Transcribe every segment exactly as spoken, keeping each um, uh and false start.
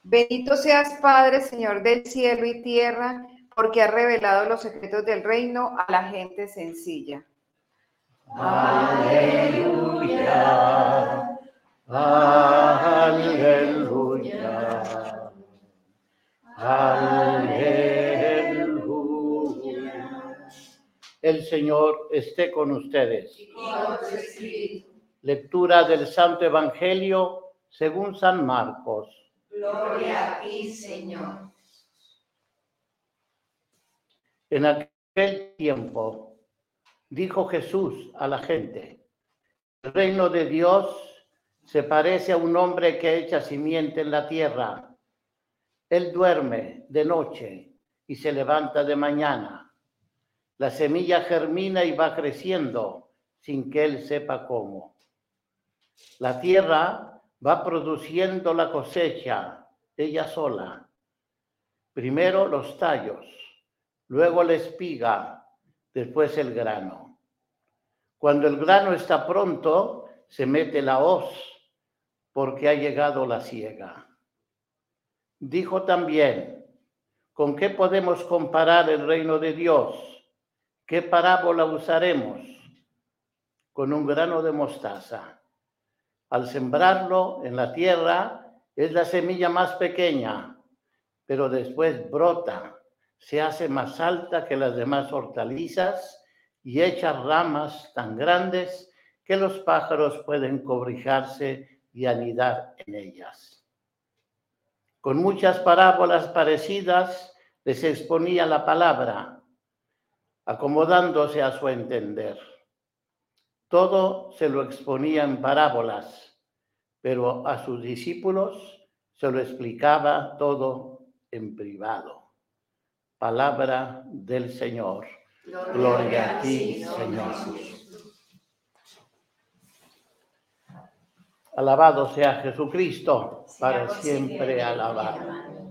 Bendito seas, Padre, Señor del cielo y tierra, porque has revelado los secretos del reino a la gente sencilla. Aleluya, aleluya, aleluya. El Señor esté con ustedes. Y con tu espíritu. Lectura del Santo Evangelio según San Marcos. Gloria a ti, Señor. En aquel tiempo dijo Jesús a la gente: el reino de Dios se parece a un hombre que echa simiente en la tierra. Él duerme de noche y se levanta de mañana. La semilla germina y va creciendo sin que él sepa cómo. La tierra va produciendo la cosecha ella sola. Primero los tallos, luego la espiga, después el grano. Cuando el grano está pronto, se mete la hoz, porque ha llegado la siega. Dijo también: ¿con qué podemos comparar el reino de Dios? ¿Qué parábola usaremos? Con un grano de mostaza. Al sembrarlo en la tierra, es la semilla más pequeña, pero después brota, se hace más alta que las demás hortalizas y echa ramas tan grandes que los pájaros pueden cobijarse y anidar en ellas. Con muchas parábolas parecidas les exponía la palabra, acomodándose a su entender. Todo se lo exponía en parábolas, pero a sus discípulos se lo explicaba todo en privado. Palabra del Señor. Gloria, Gloria a ti, Señor. Alabado sea Jesucristo, para siempre alabado.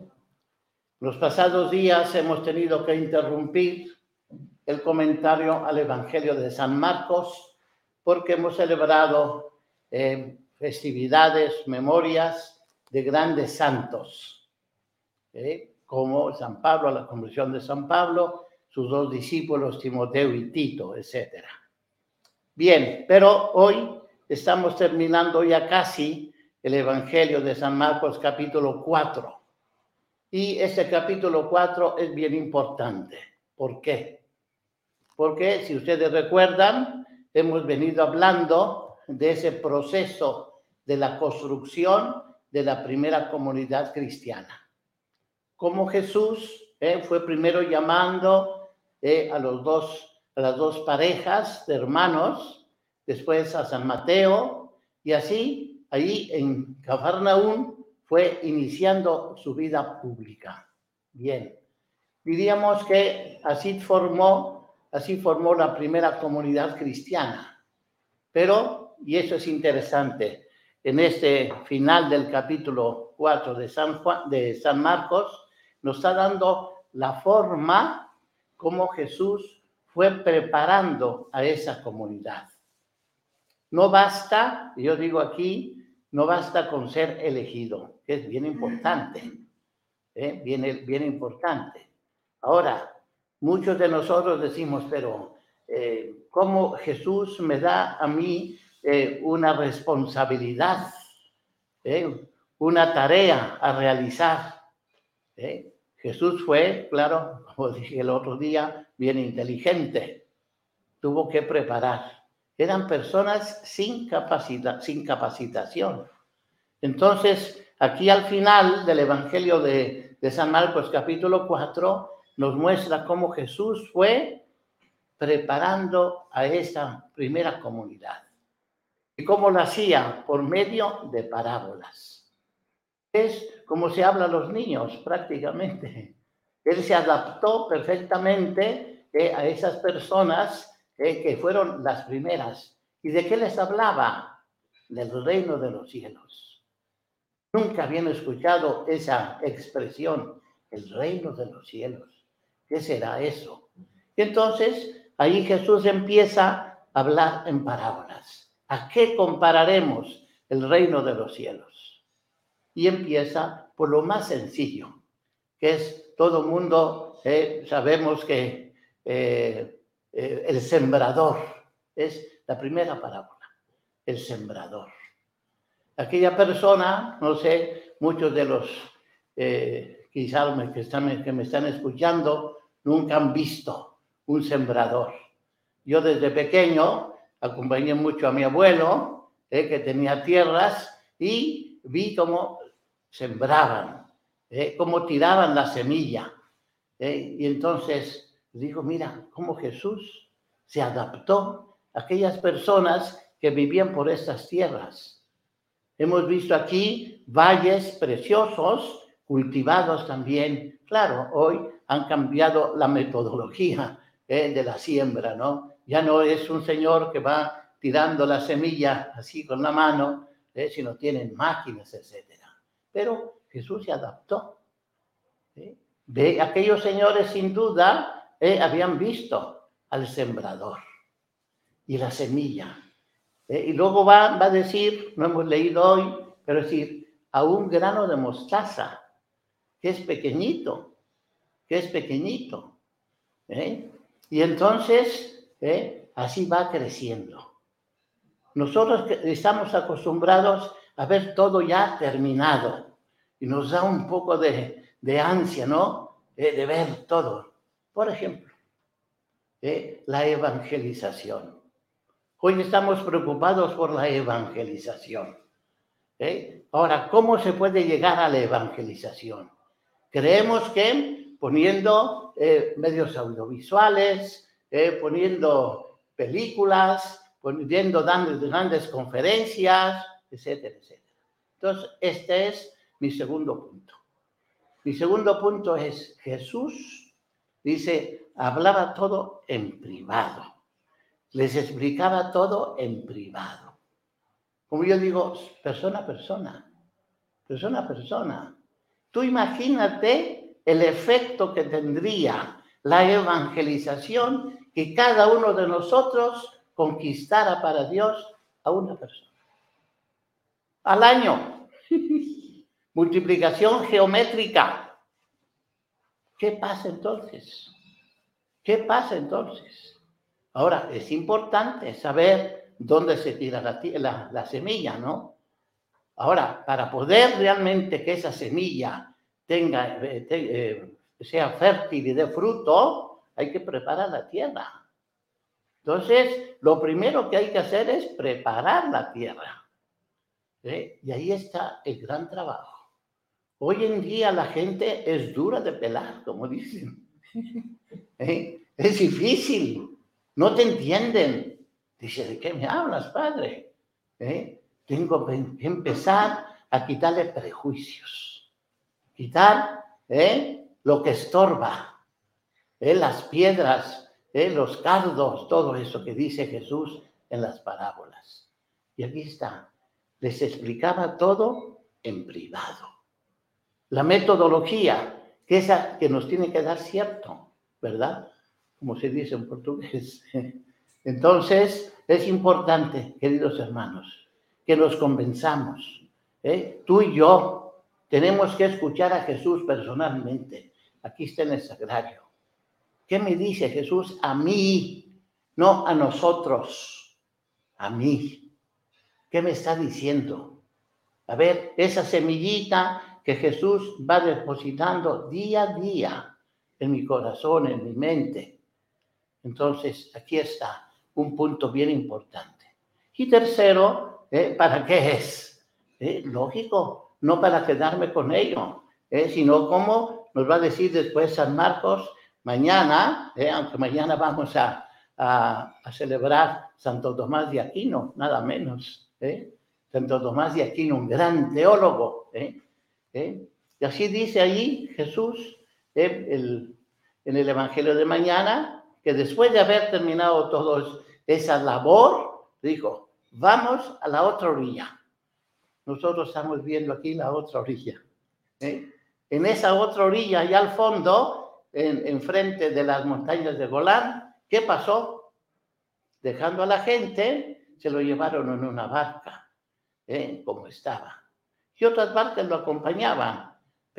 Los pasados días hemos tenido que interrumpir el comentario al Evangelio de San Marcos porque hemos celebrado eh, festividades, memorias de grandes santos, eh, como San Pablo, la conversión de San Pablo, sus dos discípulos, Timoteo y Tito, etcétera. Bien, pero hoy estamos terminando ya casi el Evangelio de San Marcos capítulo cuatro. Y este capítulo cuatro es bien importante. ¿Por qué? Porque, si ustedes recuerdan, hemos venido hablando de ese proceso de la construcción de la primera comunidad cristiana. Cómo Jesús eh, fue primero llamando eh, a, los dos, a las dos parejas de hermanos, después a San Mateo, y así, ahí en Cafarnaúm, fue iniciando su vida pública. Bien, diríamos que así formó Así formó la primera comunidad cristiana. Pero, y eso es interesante, en este final del capítulo cuatro de San, Juan, de San Marcos, nos está dando la forma como Jesús fue preparando a esa comunidad. No basta, yo digo aquí, no basta con ser elegido, que es bien importante, ¿eh? bien, bien importante. Ahora, muchos de nosotros decimos, pero eh, ¿cómo Jesús me da a mí eh, una responsabilidad, eh, una tarea a realizar? ¿Eh? Jesús fue, claro, como dije el otro día, bien inteligente. Tuvo que preparar. Eran personas sin capacidad, sin capacitación. Entonces, aquí al final del Evangelio de, de San Marcos, capítulo cuatro, nos muestra cómo Jesús fue preparando a esa primera comunidad. ¿Y cómo lo hacía? Por medio de parábolas. Es como se habla a los niños, prácticamente. Él se adaptó perfectamente eh, a esas personas eh, que fueron las primeras. ¿Y de qué les hablaba? Del reino de los cielos. Nunca habían escuchado esa expresión, el reino de los cielos. ¿Qué será eso? Y entonces, ahí Jesús empieza a hablar en parábolas. ¿A qué compararemos el reino de los cielos? Y empieza por lo más sencillo, que es todo mundo, eh, sabemos que eh, eh, el sembrador es la primera parábola, el sembrador. Aquella persona, no sé, muchos de los eh, quizás que, están, que me están escuchando nunca han visto un sembrador. Yo desde pequeño acompañé mucho a mi abuelo, eh, que tenía tierras, y vi cómo sembraban, eh, cómo tiraban la semilla. Eh, y entonces digo, mira, cómo Jesús se adaptó a aquellas personas que vivían por estas tierras. Hemos visto aquí valles preciosos, cultivados también. Claro, hoy han cambiado la metodología eh, de la siembra, ¿no? Ya no es un señor que va tirando la semilla así con la mano, eh, sino tienen máquinas, etcétera. Pero Jesús se adaptó. ¿eh? De aquellos señores, sin duda, eh, habían visto al sembrador y la semilla. Eh, y luego va, va a decir, no hemos leído hoy, pero decir, a un grano de mostaza, que es pequeñito, que es pequeñito. ¿eh? Y entonces, eh, así va creciendo. Nosotros estamos acostumbrados a ver todo ya terminado y nos da un poco de, de ansia, ¿no? Eh, de ver todo. Por ejemplo, eh, la evangelización. Hoy estamos preocupados por la evangelización. ¿eh? Ahora, ¿cómo se puede llegar a la evangelización? Creemos que poniendo eh, medios audiovisuales, eh, poniendo películas, poniendo dando grandes conferencias, etcétera, etcétera. Entonces, este es mi segundo punto. Mi segundo punto es Jesús, dice, hablaba todo en privado. Les explicaba todo en privado. Como yo digo, persona a persona, persona a persona. Tú imagínate el efecto que tendría la evangelización que cada uno de nosotros conquistara para Dios a una persona. Al año. Multiplicación geométrica. ¿Qué pasa entonces? ¿Qué pasa entonces? Ahora, es importante saber dónde se tira la, la, la semilla, ¿no? Ahora, para poder realmente que esa semilla tenga, eh, te, eh, sea fértil y dé fruto, hay que preparar la tierra. Entonces, lo primero que hay que hacer es preparar la tierra. ¿eh? Y ahí está el gran trabajo. Hoy en día la gente es dura de pelar, como dicen. ¿eh? Es difícil. No te entienden. Dice, ¿de qué me hablas, padre? ¿Eh? Tengo que empezar a quitarle prejuicios. Quitar ¿eh? lo que estorba. ¿eh? Las piedras, ¿eh? los cardos, todo eso que dice Jesús en las parábolas. Y aquí está. Les explicaba todo en privado. La metodología, que es la que nos tiene que dar cierto, ¿verdad? Como se dice en portugués. Entonces, es importante, queridos hermanos, que nos convenzamos. ¿eh? Tú y yo tenemos que escuchar a Jesús personalmente. Aquí está en el sagrario. ¿Qué me dice Jesús a mí? No a nosotros, a mí. ¿Qué me está diciendo? A ver, esa semillita que Jesús va depositando día a día en mi corazón, en mi mente. Entonces, aquí está un punto bien importante. Y tercero, ¿eh? ¿para qué es? ¿Eh? Lógico, no para quedarme con ello, ¿eh? sino como nos va a decir después San Marcos, mañana, ¿eh? aunque mañana vamos a, a, a celebrar Santo Tomás de Aquino, nada menos, ¿eh? Santo Tomás de Aquino, un gran teólogo, ¿eh? ¿eh? Y así dice allí Jesús, ¿eh? el, en el Evangelio de mañana, que después de haber terminado toda esa labor, dijo, vamos a la otra orilla. Nosotros estamos viendo aquí la otra orilla. ¿eh? En esa otra orilla, allá al fondo, en, en frente de las montañas de Golán, ¿qué pasó? Dejando a la gente, se lo llevaron en una barca, ¿eh? como estaba. Y otras barcas lo acompañaban.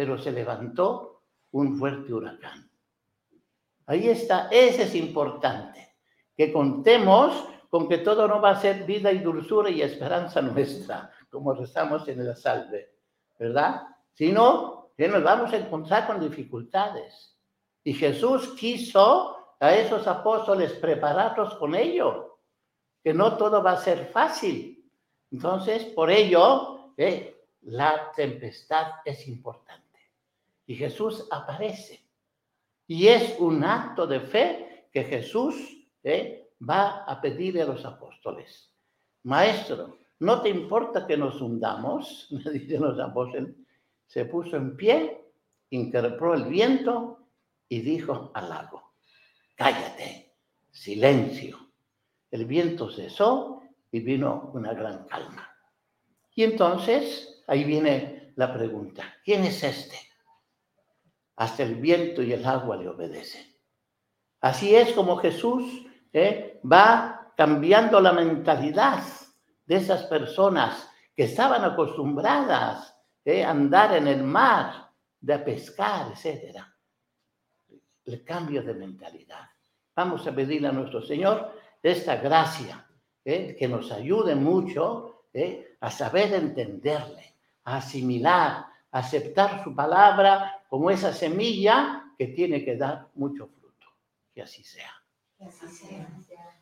pero se levantó un fuerte huracán. Ahí está, ese es importante, que contemos con que todo no va a ser vida y dulzura y esperanza nuestra, como rezamos en la salve, ¿verdad? Sino que nos vamos a encontrar con dificultades. Y Jesús quiso a esos apóstoles prepararlos con ello, que no todo va a ser fácil. Entonces, por ello, eh, la tempestad es importante. Y Jesús aparece. Y es un acto de fe que Jesús eh, va a pedirle a los apóstoles. Maestro, ¿no te importa que nos hundamos? Me dicen los apóstoles. Se puso en pie, interrogó el viento y dijo al lago, cállate, silencio. El viento cesó y vino una gran calma. Y entonces, ahí viene la pregunta, ¿quién es este? Hasta el viento y el agua le obedecen. Así es como Jesús eh, va cambiando la mentalidad de esas personas que estaban acostumbradas eh, a andar en el mar, de pescar, etcétera. El cambio de mentalidad. Vamos a pedirle a nuestro Señor esta gracia, eh, que nos ayude mucho eh, a saber entenderle, a asimilar, a aceptar su palabra como esa semilla que tiene que dar mucho fruto. Que así sea. Que así sea.